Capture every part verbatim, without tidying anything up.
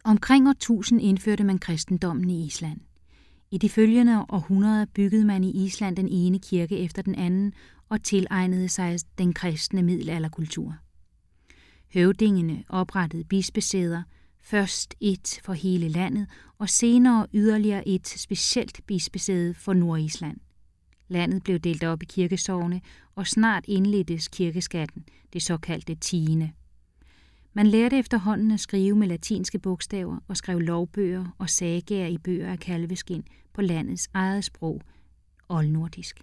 Omkring år tusind indførte man kristendommen i Island. I de følgende århundreder byggede man i Island den ene kirke efter den anden og tilegnede sig den kristne middelalderkultur. Høvdingene oprettede bispesæder, først et for hele landet og senere yderligere et specielt bispesæde for Nordisland. Landet blev delt op i kirkesogne, og snart indledtes kirkeskatten, det såkaldte tiende. Man lærte efterhånden at skrive med latinske bogstaver og skrev lovbøger og sagaer i bøger af kalveskind på landets eget sprog, oldnordisk.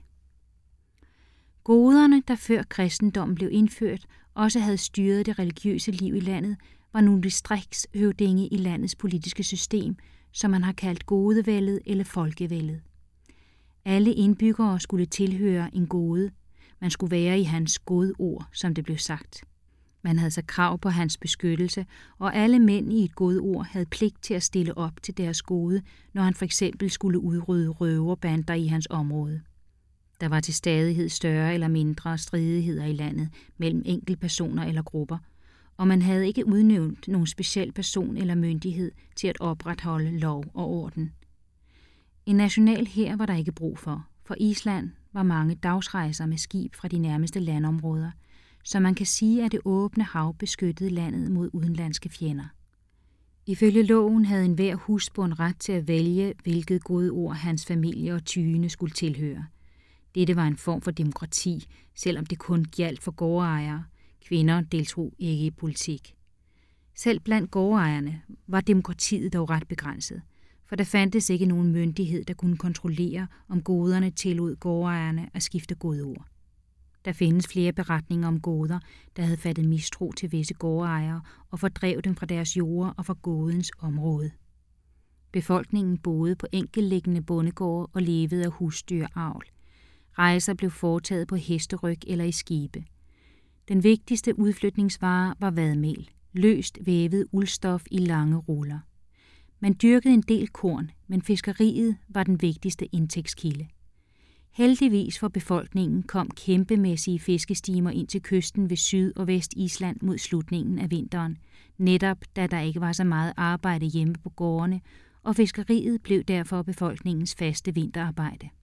Goderne, der før kristendommen blev indført, også havde styret det religiøse liv i landet, var nogle distriktshøvdinge i landets politiske system, som man har kaldt godevældet eller folkevældet. Alle indbyggere skulle tilhøre en gode. Man skulle være i hans gode ord, som det blev sagt. Man havde så krav på hans beskyttelse, og alle mænd i et gode ord havde pligt til at stille op til deres gode, når han for eksempel skulle udrydde røverbander i hans område. Der var til stadighed større eller mindre stridigheder i landet mellem enkeltpersoner eller grupper, og man havde ikke udnævnt nogen speciel person eller myndighed til at opretholde lov og orden. En national hær var der ikke brug for, for Island var mange dagsrejser med skib fra de nærmeste landområder, så man kan sige, at det åbne hav beskyttede landet mod udenlandske fjender. Ifølge loven havde enhver husbond ret til at vælge, hvilket gode ord hans familie og tyende skulle tilhøre. Dette var en form for demokrati, selvom det kun gjaldt for gårdejere. Kvinder deltog ikke i politik. Selv blandt gårdejerne var demokratiet dog ret begrænset, for der fandtes ikke nogen myndighed, der kunne kontrollere, om goderne tillod gårdejerne at skifte gode ord. Der findes flere beretninger om goder, der havde fattet mistro til visse gårdejere og fordrev dem fra deres jorder og fra godens område. Befolkningen boede på enkeltliggende bondegårde og levede af husdyravl. Rejser blev foretaget på hesteryg eller i skibe. Den vigtigste udflytningsvare var vadmel, løst vævet uldstof i lange ruller. Man dyrkede en del korn, men fiskeriet var den vigtigste indtægtskilde. Heldigvis for befolkningen kom kæmpemæssige fiskestimer ind til kysten ved Syd- og Vest-Island mod slutningen af vinteren, netop da der ikke var så meget arbejde hjemme på gårdene, og fiskeriet blev derfor befolkningens faste vinterarbejde.